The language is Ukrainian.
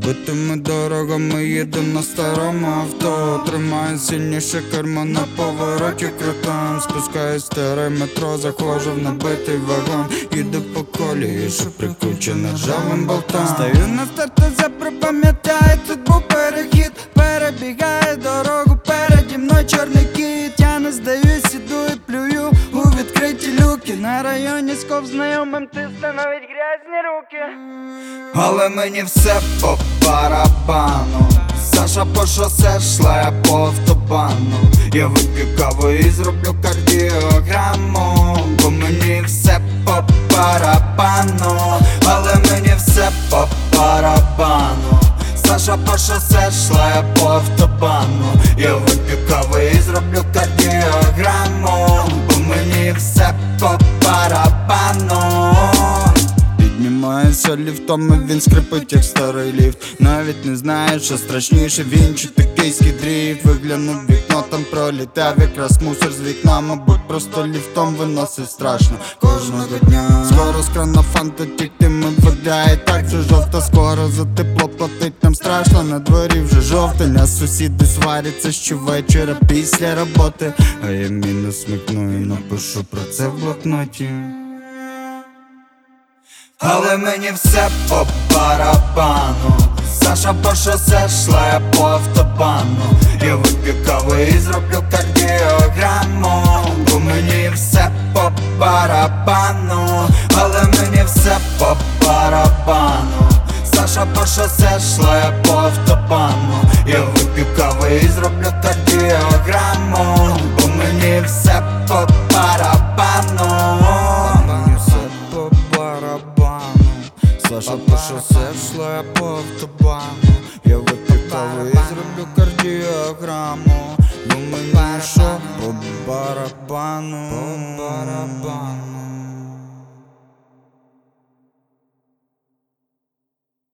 Розбитими дорогами їду на старому авто. Тримаю сильніше кермо на повороті крутом. Спускаюсь старе метро, заходжу в набитий вагон. Їду по колії, що прикручена ржавим болтом. Стою на старту, зебру, пам'ятаю, тут був перехід. Перебігає дорогу, переді мною чорний кіт. Я не здаюсь, іду і плюю у відкриті люки. На районі скоп знайомим тисне навіть грязні руки. Але мені все по барабану. Саша по шосе шла, я по автобану. Я вип'ю каву і зроблю кардіограму. Бо мені все по барабану. Але мені все по барабану. Саша по шосе шла, я по автобану. Я вип'ю каву і зроблю кардіограму. Бо мені все по барабану. Піднімаюся ліфтом, і він скрипить, як старий ліфт. Навіть не знаю, що страшніше, він чи токійський дріфт. Виглянув в вікно, там пролітав якраз мусор з вікна. Мабуть, просто ліфтом виносить страшно кожного дня. Скоро з крана фанта тіктиме вода, і так це жовта. Скоро за тепло платить нам страшно. На дворі вже жовтень, а сусіди сваряться щовечора після роботи. А я мінус смикну і напишу про це в блокноті. Але мені все по барабану. Саша по шосе шла, я по автобану. Я вип'ю каву і зроблю кардіограму. Бо мені все по барабану. Але мені все по барабану. Саша по шосе шла, я по автобану. Я вип'ю каву і зроблю кардіограму. Бо мені все по барабану. Саша по шосе шла, я по автобану. Я вип'ю каву і зроблю кардіограму. Бо мені що по барабану.